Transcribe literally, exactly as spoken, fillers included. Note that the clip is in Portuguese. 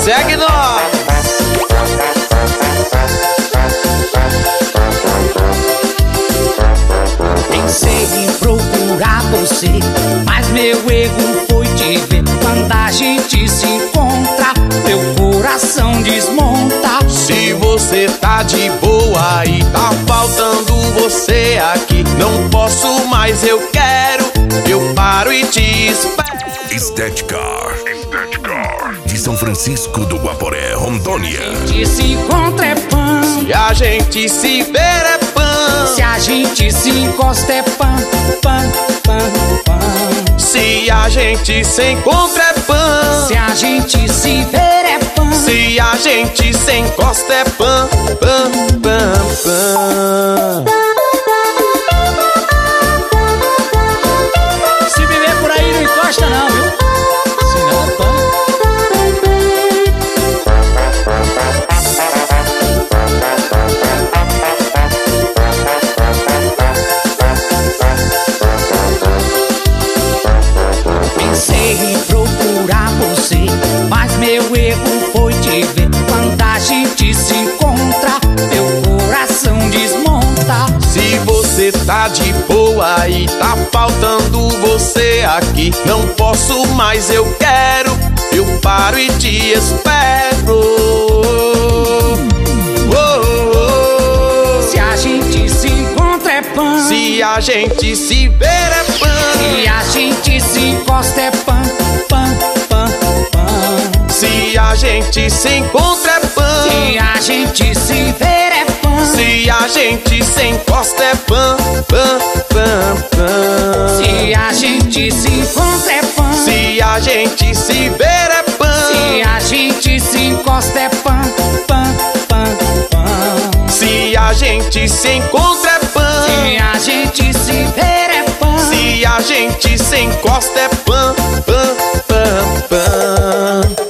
segue nós. Pensei em procurar você, mas meu erro foi te ver. Quando a gente se encontra, meu coração desmonta. Se você tá de boa e tá faltando você aqui, não posso mais, eu quero, eu paro e te espero. Estética, Estética de São Francisco do Guaporé, Rondônia. Se a gente se encontra é pão, Se a gente se ver é pão, se a gente se encosta é pão, pão, pão, pão. se a gente se encontra é pão, Se a gente se ver é pão, se a gente se encosta é pão, pão, pão, pão. se me ver por aí não encosta não, viu? Senão é pão. Pensei em procurar você, mas meu erro foi te ver. Quando a gente se encontra, meu coração desmonta. Se você tá de boa e tá faltando você aqui, não posso mais, eu quero, eu paro e te espero. Oh, oh, Se a gente se encontra é pão, oh. Se a gente se ver é pão, se a gente se encosta é pão, pão, pão, pão. se a gente se encontra é pão, Se a gente se ver é pão, se a gente se encosta é pão, pão, pão, pão. se a gente se encontra é pão, Se a gente se ver é pão, se a gente se encosta é pão, pão, pão, pão. se a gente se encontra é pão, Se a gente se ver é pão, se a gente se encosta é pão, pão, pão, pão.